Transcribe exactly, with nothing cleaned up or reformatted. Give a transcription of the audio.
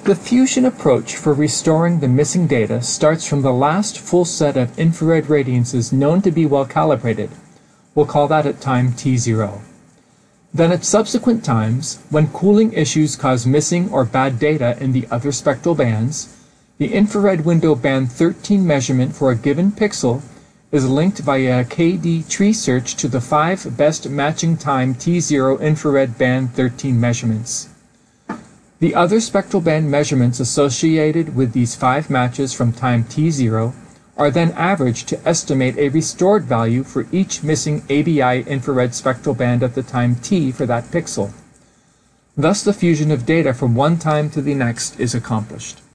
The fusion approach for restoring the missing data starts from the last full set of infrared radiances known to be well calibrated. We'll call that at time T zero. Then at subsequent times, when cooling issues cause missing or bad data in the other spectral bands, the infrared window band thirteen measurement for a given pixel is linked via a K D tree search to the five best matching time T zero infrared band thirteen measurements. The other spectral band measurements associated with these five matches from time T zero are then averaged to estimate a restored value for each missing A B I infrared spectral band at the time T for that pixel. Thus the fusion of data from one time to the next is accomplished.